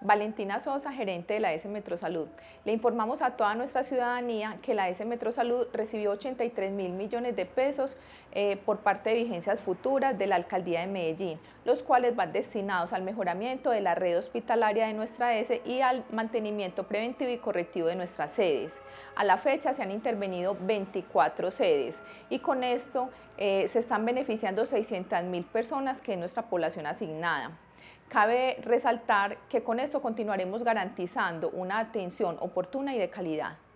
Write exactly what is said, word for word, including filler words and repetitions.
Valentina Sosa, gerente de la S Metrosalud. Le informamos a toda nuestra ciudadanía que la S Metrosalud recibió ochenta y tres mil millones de pesos eh, por parte de vigencias futuras de la Alcaldía de Medellín, los cuales van destinados al mejoramiento de la red hospitalaria de nuestra S y al mantenimiento preventivo y correctivo de nuestras sedes. A la fecha se han intervenido veinticuatro sedes y con esto eh, se están beneficiando seiscientas mil personas, que es nuestra población asignada. Cabe resaltar que con esto continuaremos garantizando una atención oportuna y de calidad.